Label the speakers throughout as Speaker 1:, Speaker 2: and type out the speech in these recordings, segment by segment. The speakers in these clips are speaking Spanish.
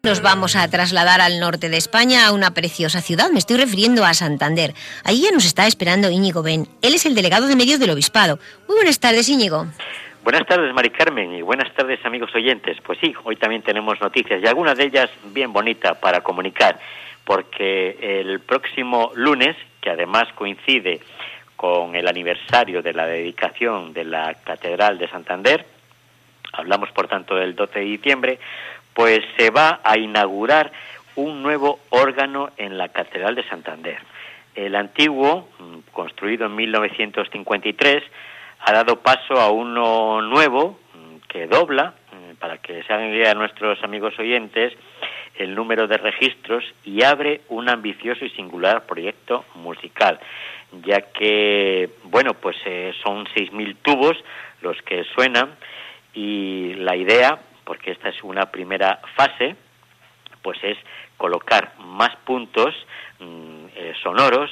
Speaker 1: Nos vamos a trasladar al norte de España, a una preciosa ciudad. Me estoy refiriendo a Santander. Allí ya nos está esperando Íñigo Ben. Él es el delegado de medios del Obispado. Muy buenas tardes, Íñigo.
Speaker 2: Buenas tardes, Mari Carmen, y buenas tardes, amigos oyentes. Pues sí, hoy también tenemos noticias, y algunas de ellas bien bonitas para comunicar, porque el próximo lunes, que además coincide con el aniversario de la dedicación de la Catedral de Santander, hablamos por tanto del 12 de diciembre, pues se va a inaugurar un nuevo órgano en la Catedral de Santander. El antiguo, construido en 1953, ha dado paso a uno nuevo que dobla, para que se hagan idea nuestros amigos oyentes, el número de registros, y abre un ambicioso y singular proyecto musical, ya que, bueno, pues son 6.000 tubos los que suenan, y la idea, porque esta es una primera fase, pues es colocar más puntos sonoros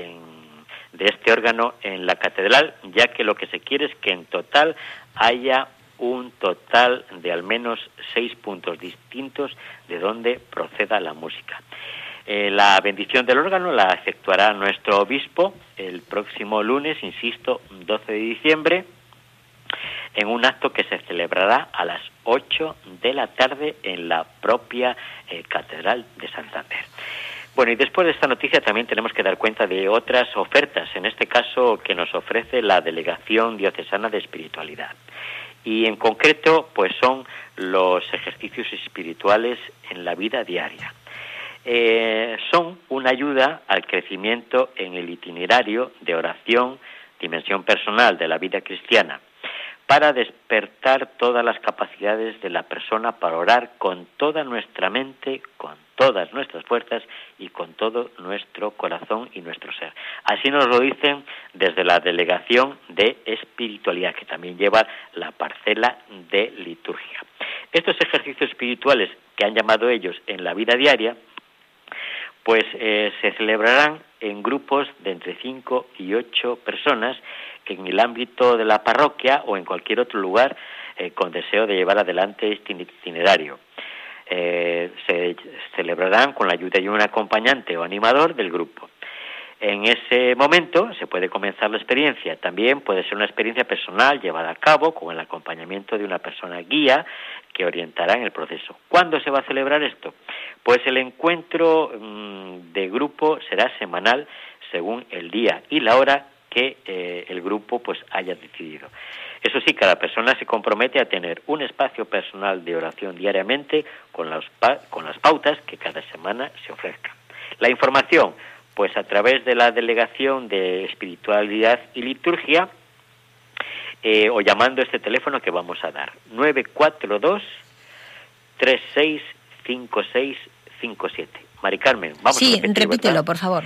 Speaker 2: de este órgano en la catedral, ya que lo que se quiere es que en total haya un total de al menos 6 puntos distintos de donde proceda la música. La bendición del órgano la efectuará nuestro obispo el próximo lunes, insisto, 12 de diciembre, en un acto que se celebrará a las 8 de la tarde en la propia Catedral de Santander. Bueno, y después de esta noticia también tenemos que dar cuenta de otras ofertas, en este caso que nos ofrece la Delegación Diocesana de Espiritualidad. Y en concreto, pues son los ejercicios espirituales en la vida diaria. Son una ayuda al crecimiento en el itinerario de oración, dimensión personal de la vida cristiana, para despertar todas las capacidades de la persona para orar con toda nuestra mente, con todas nuestras fuerzas y con todo nuestro corazón y nuestro ser. Así nos lo dicen desde la Delegación de Espiritualidad, que también lleva la parcela de liturgia. Estos ejercicios espirituales que han llamado ellos en la vida diaria, pues se celebrarán en grupos de entre 5 y 8 personas en el ámbito de la parroquia o en cualquier otro lugar con deseo de llevar adelante este itinerario. Se celebrarán con la ayuda de un acompañante o animador del grupo. En ese momento se puede comenzar la experiencia. También puede ser una experiencia personal llevada a cabo con el acompañamiento de una persona guía que orientará en el proceso. ¿Cuándo se va a celebrar esto? Pues el encuentro de grupo será semanal según el día y la hora que el grupo pues haya decidido. Eso sí, cada persona se compromete a tener un espacio personal de oración diariamente con las pautas que cada semana se ofrezcan. La información, pues a través de la Delegación de Espiritualidad y Liturgia, o llamando este teléfono que vamos a dar, 942-365657. Mari Carmen, vamos a repetir,
Speaker 1: repítelo,
Speaker 2: ¿verdad?
Speaker 1: por favor.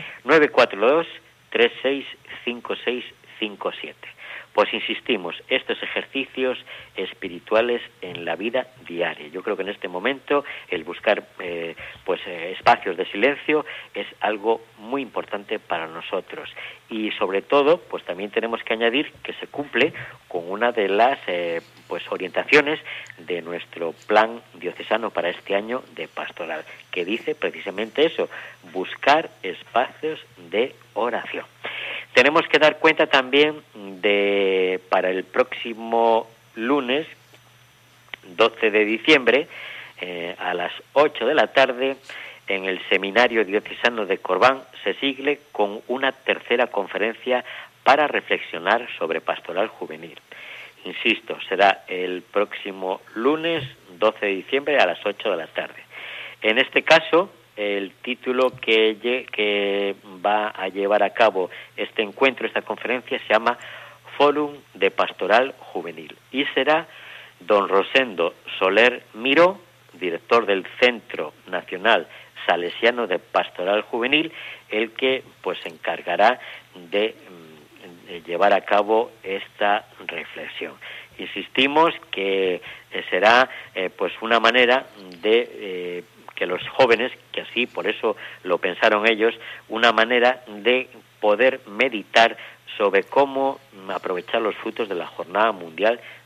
Speaker 2: 942-365657. Pues insistimos, estos ejercicios espirituales en la vida diaria. Yo creo que en este momento el buscar espacios de silencio es algo muy importante para nosotros. Y sobre todo, pues también tenemos que añadir que se cumple con una de las orientaciones de nuestro plan diocesano para este año de pastoral, que dice precisamente eso, buscar espacios de oración. Tenemos que dar cuenta también para el próximo lunes, 12 de diciembre, a las 8 de la tarde, en el Seminario Diocesano de Corbán, se sigue con una tercera conferencia para reflexionar sobre pastoral juvenil. Insisto, será el próximo lunes, 12 de diciembre, a las 8 de la tarde. En este caso, el título que va a llevar a cabo este encuentro, esta conferencia, se llama Fórum de Pastoral Juvenil, y será don Rosendo Soler Miró, director del Centro Nacional Salesiano de Pastoral Juvenil, el que pues se encargará de llevar a cabo esta reflexión. Insistimos que será pues una manera de que los jóvenes, que así por eso lo pensaron ellos, una manera de poder meditar sobre cómo aprovechar los frutos de la Jornada Mundial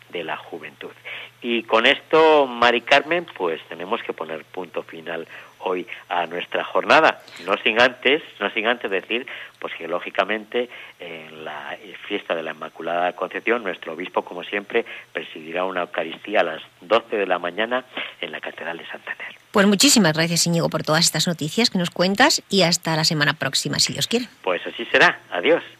Speaker 2: de la juventud. Y con esto, Mari Carmen, pues tenemos que poner punto final hoy a nuestra jornada, no sin antes decir pues que lógicamente en la fiesta de la Inmaculada Concepción nuestro obispo, como siempre, presidirá una Eucaristía a las 12 de la mañana en la Catedral de Santander.
Speaker 1: Pues muchísimas gracias, Íñigo, por todas estas noticias que nos cuentas y hasta la semana próxima, si Dios quiere.
Speaker 2: Pues así será. Adiós.